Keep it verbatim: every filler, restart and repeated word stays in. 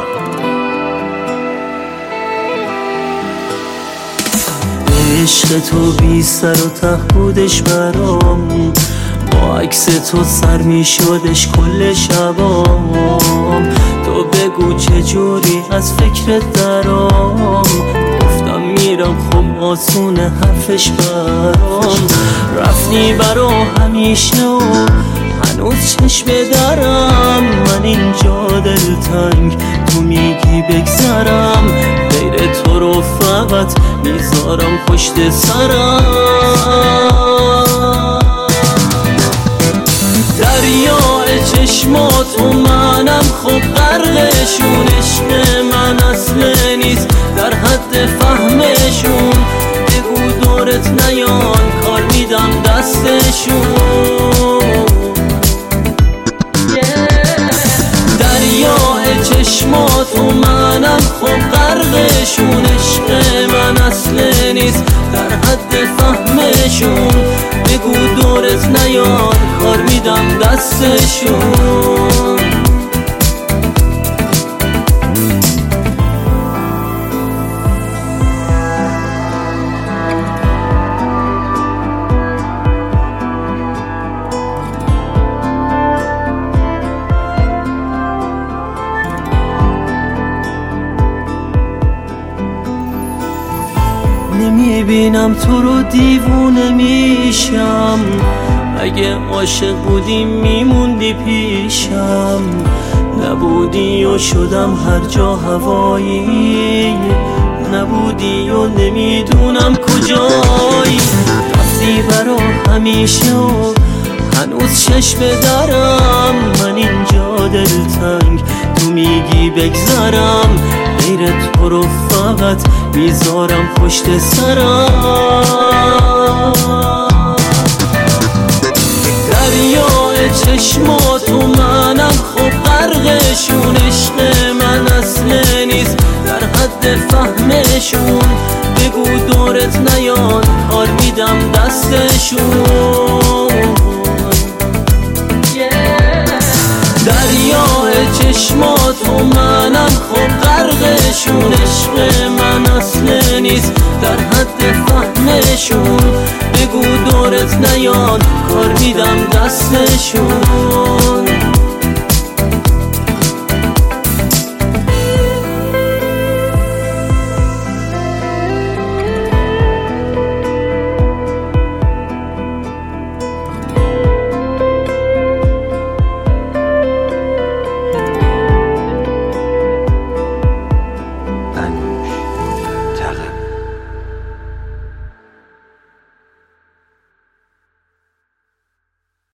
عشق تو بی سر و ته بودش برام، با عکس تو سر می شدش کل شبام. تو بگو چجوری از فکرت درام، گفتم میرم خب آسونه حرفش برام. رفتی برا همیشه و هنوز چشم دارم، من اینجا دلتنگ تو میگی بگذرم. غیر تو رو فقط میذارم پشت سرم. دریای چشمات و منم خب غرقشون، عشق من اصله نیست در حد فهمشون. بگو دورت نیان کار میدم دستشون. دریای چشمات و منم خب غرقشون، عشق من اصله نیست در حد فهمشون. بگو دورت نیان کار میدم دستشون. نمیبینم تو رو دیوونه میشم، اگه عاشق بودی میموندی پیشم. نبودی و شدم هر جا هوایی، نبودی و نمیدونم کجایی. رفتی برا همیشه و هنوز چشم دارم، من اینجا دلتنگ تو میگی بگذرم. غیر تو رو فقط میذارم پشت سرم. دریای چشمات و منم خب غرقشون، عشق من اصله نیست در حد فهمشون. بگو دورت نیان کار میدم دستشون. دریای چشمات و منم خب غرقشون، عشق من اصله نیست در حد فهمشون. بگو دورت نیان کار میدم دستشون.